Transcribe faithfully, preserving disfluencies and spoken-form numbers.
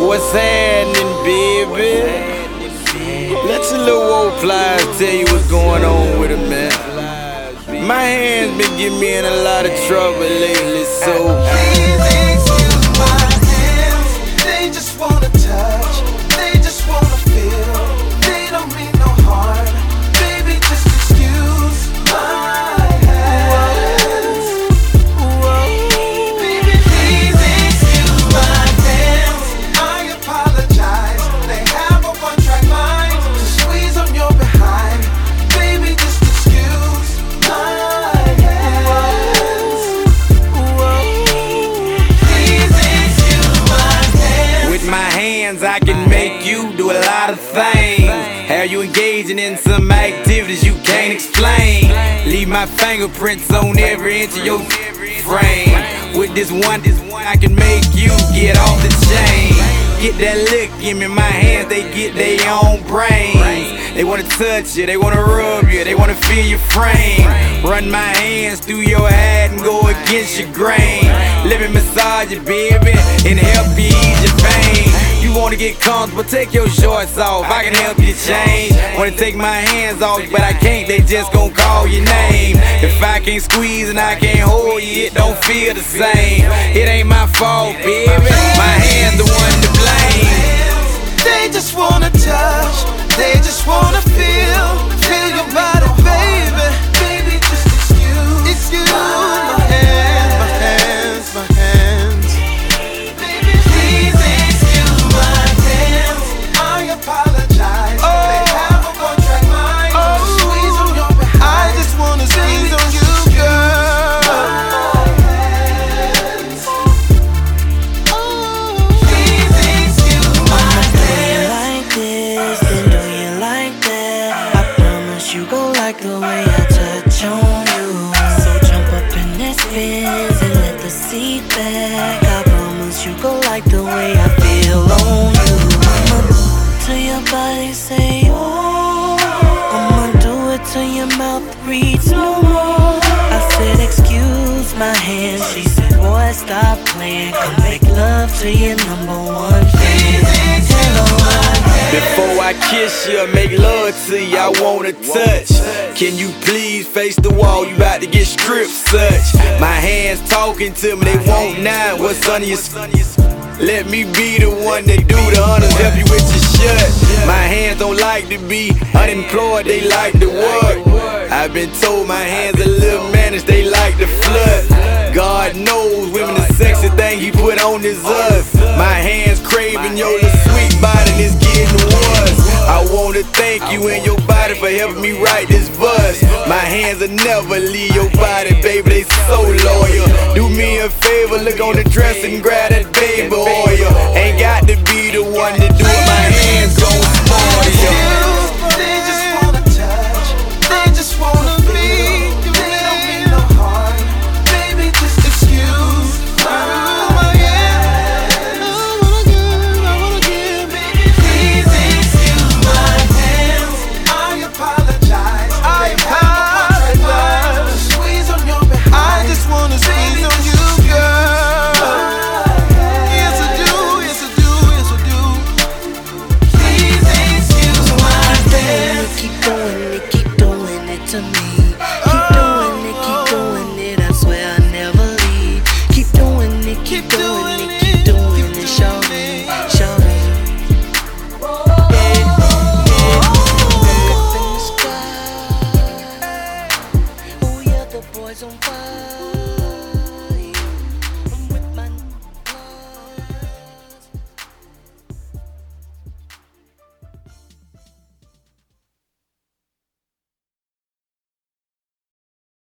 What's happening, baby? Let your little old plies tell you what's going on with it, man. My hands been getting me in a lot of trouble lately, so please excuse my hands. They just wanna touch, they just wanna feel. They don't mean no harm. Baby, just excuse my hands. Baby, please excuse my hands. I apologize. They have a one-track mind to squeeze on your behind. Baby, just excuse my hands. Please excuse my hands. with my hands I can make you do a lot of things. Have you engaging in some activities you can't explain. Leave my fingerprints on every inch of your frame. With this one, this one I can make you get off the chain. Get that look in me, my hands, they get their own brains. They wanna touch you, they wanna rub you, they wanna feel your frame. Run my hands through your head and go against your grain. Let me massage you, baby, and help you ease your pain. You wanna get comfortable, take your shorts off, I can help you change. Wanna take my hands off you, but I can't, they just gon' call your name. If I can't squeeze and I can't hold you, it don't feel the same. It ain't my fault, baby, my hands the one to blame. They just wanna touch, they just wanna feel, feel your body, baby. Baby, just excuse, excuse my hands, my hands, my hands. Baby, please excuse my hands. I apologize. They have a one-track mind to squeeze on your behind. I just wanna squeeze on you, girl. Please excuse my hands. Like this, then do you like that? I promise you gon' like the way I touch on you. So jump up in this Benz and let the seat back. I promise you gon' like the way I feel on you. I'ma till your body say oh. I'ma do it till your mouth reads no more. I said excuse my hand. She said boy stop playing. Come make love to your number one fan. Hello, Before I kiss you, make love to you, I wanna touch. Can you please face the wall? You about to get stripped such. My hands talking to me, they want now. What's under your s- Let me be the one that do the honors, help you with your shut. My hands don't like to be unemployed, they like to work. I've been told my hands a little managed, they like to flood. God knows women the sexy thing he put on is us. My hands craving your little sweet body, it's getting worse. I wanna thank you and your body for helping me write this verse. My hands will never leave your body, baby, they so loyal. Do me a favor, look on the dress and grab that baby oil. Ain't got to be the one to do it, my hands gon' spoil you. They just wanna touch, they just wanna be. They don't mean no harm. Baby, just excuse my hands. Baby, please excuse my hands. I apologize. I apologize. To squeeze on your behind. I just wanna squeeze on you, girl. Yes I do, yes I do, yes I do. Please excuse my hands. keep doing it, keep doing it to me. Keep doing it, keep doing it, I swear I never leave. Keep doing it, keep doing it, keep doing it, show me, show me. Yeah, yeah. Up in the sky. Oh yeah, the boys on fire.